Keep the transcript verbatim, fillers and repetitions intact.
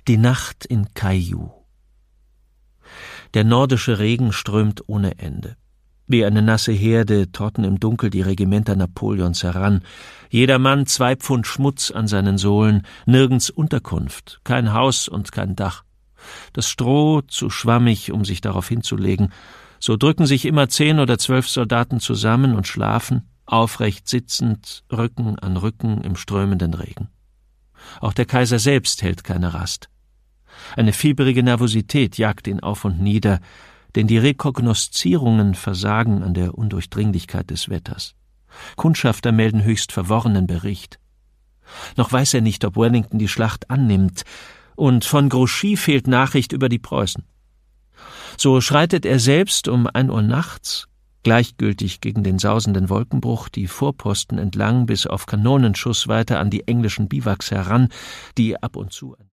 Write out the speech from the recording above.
Die Nacht in Kaiyu. Der nordische Regen strömt ohne Ende. Wie eine nasse Herde torten im Dunkel die Regimenter Napoleons heran. Jeder Mann zwei Pfund Schmutz an seinen Sohlen, nirgends Unterkunft, kein Haus und kein Dach. Das Stroh zu schwammig, um sich darauf hinzulegen. So drücken sich immer zehn oder zwölf Soldaten zusammen und schlafen, aufrecht sitzend, Rücken an Rücken im strömenden Regen. Auch der Kaiser selbst hält keine Rast. Eine fieberige Nervosität jagt ihn auf und nieder, denn die Rekognoszierungen versagen an der Undurchdringlichkeit des Wetters. Kundschafter melden höchst verworrenen Bericht. Noch weiß er nicht, ob Wellington die Schlacht annimmt, und von Grouchy fehlt Nachricht über die Preußen. So schreitet er selbst um ein Uhr nachts, gleichgültig gegen den sausenden Wolkenbruch, die Vorposten entlang bis auf Kanonenschussweite an die englischen Biwaks heran, die ab und zu